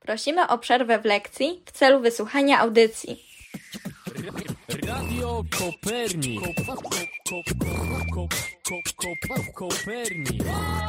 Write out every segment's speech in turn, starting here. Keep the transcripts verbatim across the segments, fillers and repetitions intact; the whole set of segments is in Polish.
Prosimy o przerwę w lekcji w celu wysłuchania audycji. Radio Kopernik. Kopernik.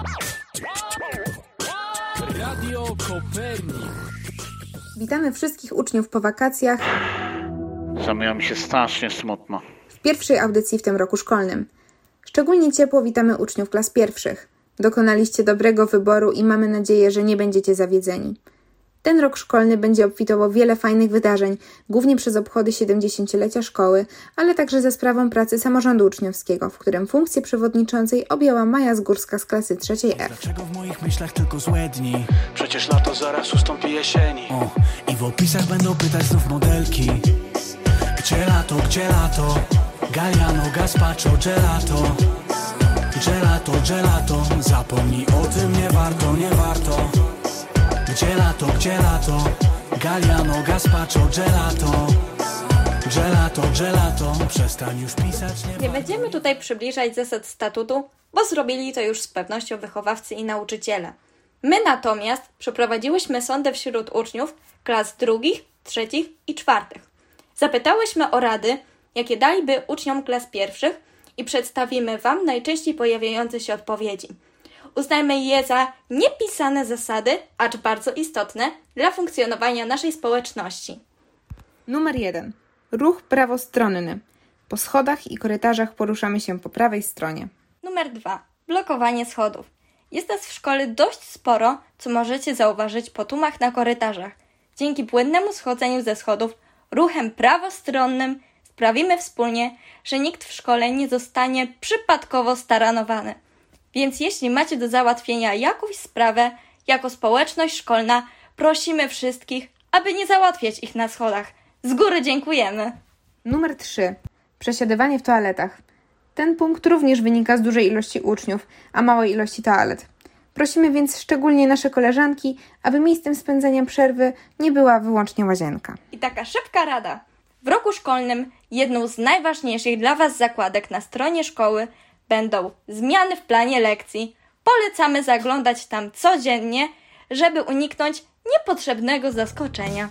Radio Kopernik. Witamy wszystkich uczniów po wakacjach. Zrobiło mi się strasznie smutno. W pierwszej audycji w tym roku szkolnym. Szczególnie ciepło witamy uczniów klas pierwszych. Dokonaliście dobrego wyboru i mamy nadzieję, że nie będziecie zawiedzeni. Ten rok szkolny będzie obfitował wiele fajnych wydarzeń, głównie przez obchody siedemdziesięciolecia szkoły, ale także ze sprawą pracy samorządu uczniowskiego, w którym funkcję przewodniczącej objęła Maja Zgórska z klasy trzeciej F. Dlaczego w moich myślach tylko złe dni? Przecież lato zaraz ustąpi jesieni. O, i w opisach będą pytać znów modelki. Gdzie lato, gdzie lato? Galliano, gazpacho, gelato. Gelato, gelato. Zapomnij o tym, nie warto, nie warto. Gdzie lato, gdzie lato? Galliano, gazpacho, gelato. Gelato, gelato. Przestań już pisać, nie, Nie będziemy tutaj przybliżać zasad statutu, bo zrobili to już z pewnością wychowawcy i nauczyciele. My natomiast przeprowadziłyśmy sondę wśród uczniów klas drugich, trzecich i czwartych. Zapytałyśmy o rady, jakie daliby uczniom klas pierwszych i przedstawimy Wam najczęściej pojawiające się odpowiedzi. Uznajmy je za niepisane zasady, acz bardzo istotne dla funkcjonowania naszej społeczności. Numer jeden. Ruch prawostronny. Po schodach i korytarzach poruszamy się po prawej stronie. Numer dwa. Blokowanie schodów. Jest nas w szkole dość sporo, co możecie zauważyć po tłumach na korytarzach. Dzięki płynnemu schodzeniu ze schodów ruchem prawostronnym sprawimy wspólnie, że nikt w szkole nie zostanie przypadkowo staranowany. Więc jeśli macie do załatwienia jakąś sprawę, jako społeczność szkolna, prosimy wszystkich, aby nie załatwiać ich na schodach. Z góry dziękujemy. Numer trzy. Przesiadywanie w toaletach. Ten punkt również wynika z dużej ilości uczniów, a małej ilości toalet. Prosimy więc szczególnie nasze koleżanki, aby miejscem spędzania przerwy nie była wyłącznie łazienka. I taka szybka rada. W roku szkolnym jedną z najważniejszych dla Was zakładek na stronie szkoły będą zmiany w planie lekcji. Polecamy zaglądać tam codziennie, żeby uniknąć niepotrzebnego zaskoczenia.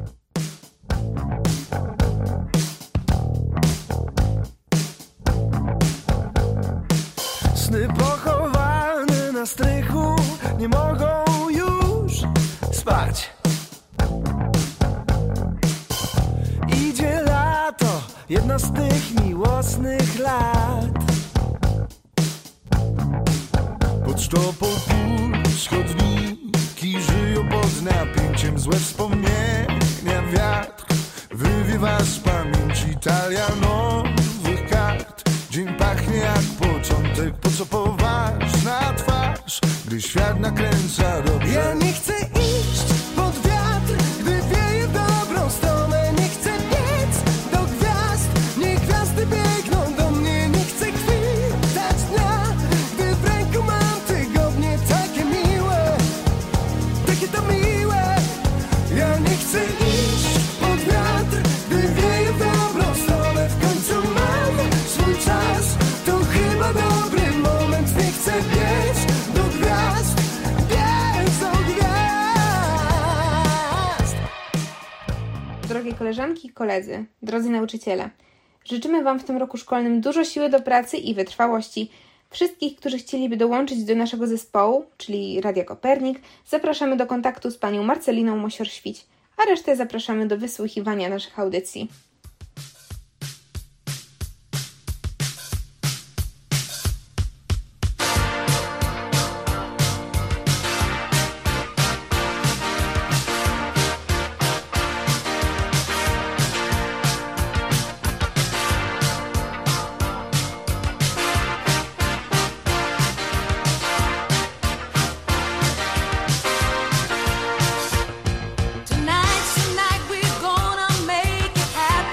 Sny pochowane na strychu nie mogą już spać. Idzie lato, jedna z tych miłosnych lat. Pod sztopą pusz chodniki żyją pod napięciem. Złe wspomnienia wiatr wywiewa z pamięci talia nowych kart. Dzień pachnie jak początek, po co poważna twarz, gdy świat nakręca dobrze. Ja nie chcę iść pod wiatr, gdy wieje w dobrą stronę. Nie chcę biec do gwiazd, niech gwiazdy biegną do mnie. Nie chcę chwitać dnia, gdy w ręku mam tygodnie. Takie miłe, takie to miłe. Ja nie chcę iść pod wiatr, gdy wieje w dobrą stronę. W końcu mam swój czas, to chyba dobry moment. Nie chcę biec do gwiazd, biec do gwiazd. Drogie koleżanki i koledzy, drodzy nauczyciele, życzymy Wam w tym roku szkolnym dużo siły do pracy i wytrwałości. Wszystkich, którzy chcieliby dołączyć do naszego zespołu, czyli Radia Kopernik, zapraszamy do kontaktu z panią Marceliną Mosior-Świć, a resztę zapraszamy do wysłuchiwania naszych audycji. Tonight's the night we're gonna make it happen.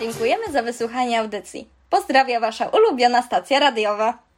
Dziękujemy za wysłuchanie audycji. Pozdrawia Wasza ulubiona stacja radiowa.